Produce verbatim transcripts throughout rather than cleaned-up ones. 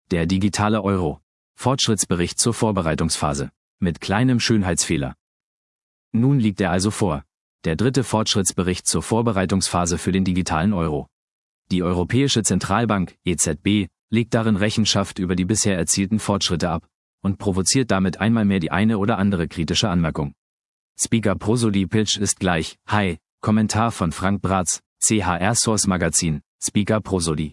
Der digitale Euro. Fortschrittsbericht zur Vorbereitungsphase. Mit kleinem Schönheitsfehler. Nun liegt er also vor. Der dritte Fortschrittsbericht zur Vorbereitungsphase für den digitalen Euro. Die Europäische Zentralbank, E Z B, legt darin Rechenschaft über die bisher erzielten Fortschritte ab und provoziert damit einmal mehr die eine oder andere kritische Anmerkung. Speaker Prosody Pitch ist gleich, Hi, Kommentar von Frank Bratz, C H R Source Magazin, Speaker Prosody.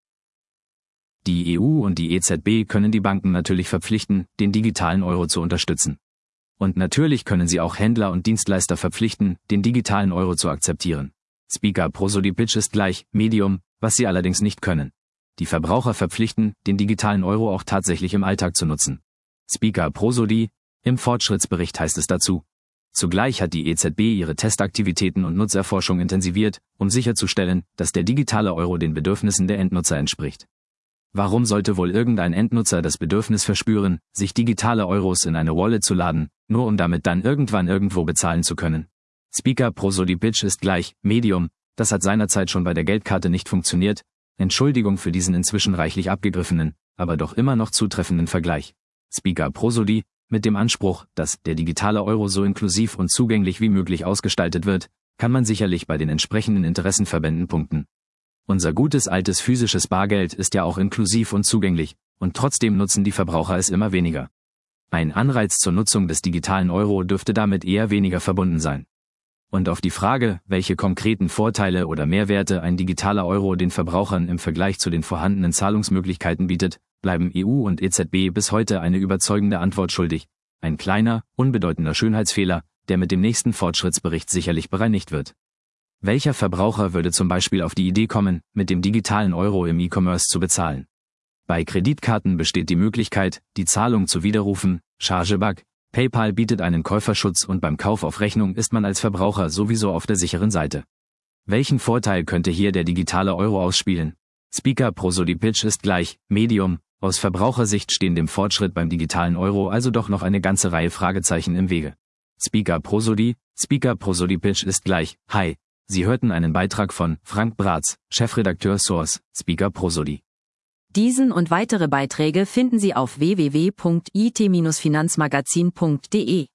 Die E U und die E Z B können die Banken natürlich verpflichten, den digitalen Euro zu unterstützen. Und natürlich können sie auch Händler und Dienstleister verpflichten, den digitalen Euro zu akzeptieren. Speaker Prosody Pitch ist gleich, Medium, was sie allerdings nicht können. Die Verbraucher verpflichten, den digitalen Euro auch tatsächlich im Alltag zu nutzen. Speaker Prosody, im Fortschrittsbericht heißt es dazu. Zugleich hat die E Z B ihre Testaktivitäten und Nutzerforschung intensiviert, um sicherzustellen, dass der digitale Euro den Bedürfnissen der Endnutzer entspricht. Warum sollte wohl irgendein Endnutzer das Bedürfnis verspüren, sich digitale Euros in eine Wallet zu laden, nur um damit dann irgendwann irgendwo bezahlen zu können? Speaker Prosody Pitch ist gleich, Medium, das hat seinerzeit schon bei der Geldkarte nicht funktioniert. Entschuldigung für diesen inzwischen reichlich abgegriffenen, aber doch immer noch zutreffenden Vergleich. Speaker Prosody, mit dem Anspruch, dass der digitale Euro so inklusiv und zugänglich wie möglich ausgestaltet wird, kann man sicherlich bei den entsprechenden Interessenverbänden punkten. Unser gutes altes physisches Bargeld ist ja auch inklusiv und zugänglich, und trotzdem nutzen die Verbraucher es immer weniger. Ein Anreiz zur Nutzung des digitalen Euro dürfte damit eher weniger verbunden sein. Und auf die Frage, welche konkreten Vorteile oder Mehrwerte ein digitaler Euro den Verbrauchern im Vergleich zu den vorhandenen Zahlungsmöglichkeiten bietet, bleiben E U und E Z B bis heute eine überzeugende Antwort schuldig. Ein kleiner, unbedeutender Schönheitsfehler, der mit dem nächsten Fortschrittsbericht sicherlich bereinigt wird. Welcher Verbraucher würde zum Beispiel auf die Idee kommen, mit dem digitalen Euro im E-Commerce zu bezahlen? Bei Kreditkarten besteht die Möglichkeit, die Zahlung zu widerrufen, Chargeback, PayPal bietet einen Käuferschutz und beim Kauf auf Rechnung ist man als Verbraucher sowieso auf der sicheren Seite. Welchen Vorteil könnte hier der digitale Euro ausspielen? Speaker Prosody Pitch ist gleich, Medium, aus Verbrauchersicht stehen dem Fortschritt beim digitalen Euro also doch noch eine ganze Reihe Fragezeichen im Wege. Speaker Prosody, Speaker Prosody Pitch ist gleich, Hi. Sie hörten einen Beitrag von Frank Bratz, Chefredakteur Source, Speaker Prosody. Diesen und weitere Beiträge finden Sie auf w w w punkt i t Bindestrich finanzmagazin punkt de.